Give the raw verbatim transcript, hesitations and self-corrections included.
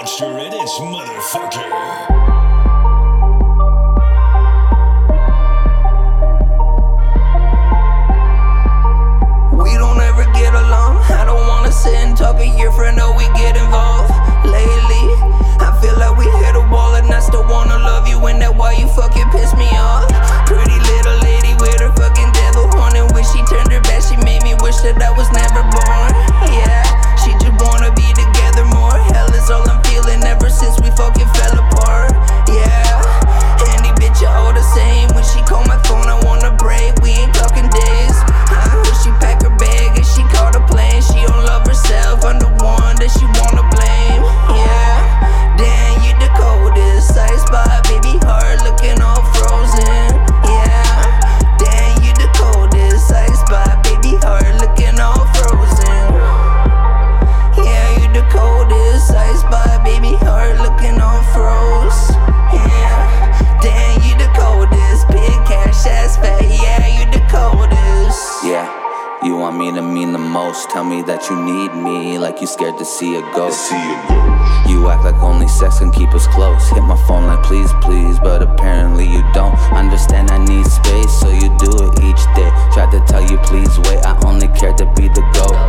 Monster Edits, motherfucker. We don't ever get along. I don't wanna sit and talk a year for no we get involved. Lately, I feel like we hit a wall and I still wanna love you, and that why you fucking piss me off. Pretty little lady with her fucking devil horn, and wish she turned her back, she made me wish that I was never born. Yeah, she just wanna be together more. Hell is all I'm feeling ever since we fucking fell apart. Yeah, any bitch I all the same. When she call my phone I wanna break, we ain't talking days. I wish she pack her bag and she caught a plane. She don't love herself, I'm the one that she wanna blame. Yeah, damn, you the coldest. Ice spot, baby heart looking all frozen. Yeah, damn, you the coldest. Ice spot, baby heart looking all frozen. Yeah, you the coldest. Ice spot, baby heart looking all froze. Yeah, damn, you the coldest. Big cash ass fat, yeah, you the coldest. Yeah, you want me to mean the most. Tell me that you need me, like you scared to see a ghost. You act like only sex can keep us close. Hit my phone like please, please, but apparently you don't understand I need space, so you do it each day. Tried to tell you please wait, I only care to be the GOAT.